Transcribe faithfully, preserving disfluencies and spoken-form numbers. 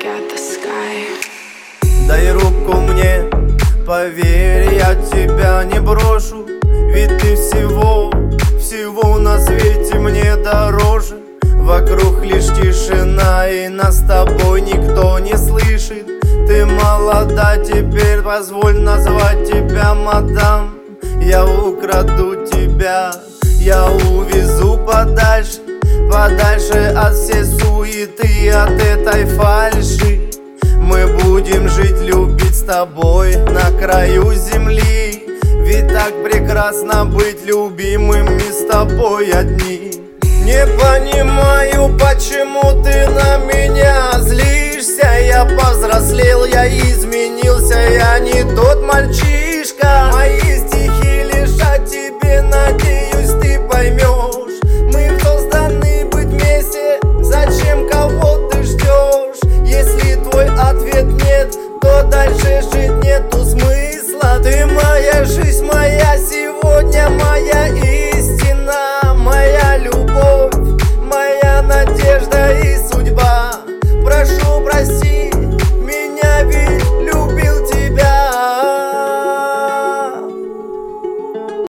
look at the sky. Дай руку мне, поверь, я тебя не брошу. Ведь ты всего, всего на свете мне дороже. Вокруг лишь тишина, и нас с тобой никто не слышит. Ты молода, теперь позволь назвать тебя мадам. Я украду тебя, я увезу подальше, подальше от всей суеты, от этой фальши. Мы будем жить, любить с тобой на краю земли. Ведь так прекрасно быть любимыми с тобой одни. Не понимаю, почему ты на меня злишься. Я повзрослел, я изменился.